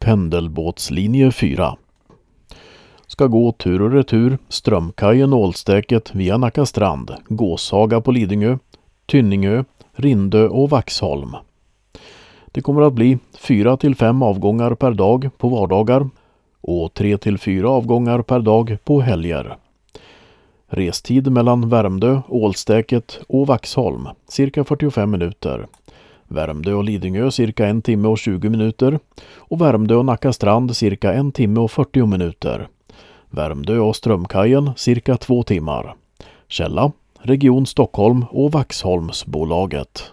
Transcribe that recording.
pendelbåtslinje 4. Ska gå tur och retur Strömkajen Ålstäket via Nacka strand, Gåshaga på Lidingö, Tynningö, Rindö och Vaxholm. Det kommer att bli 4-5 avgångar per dag på vardagar och 3-4 avgångar per dag på helger. Restid mellan Värmdö, Ålstäket och Vaxholm cirka 45 minuter. Värmdö och Lidingö cirka 1 timme och 20 minuter och Värmdö och Nacka strand cirka 1 timme och 40 minuter. Värmdö och Strömkajen cirka 2 timmar. Källa: Region Stockholm och Vaxholmsbolaget.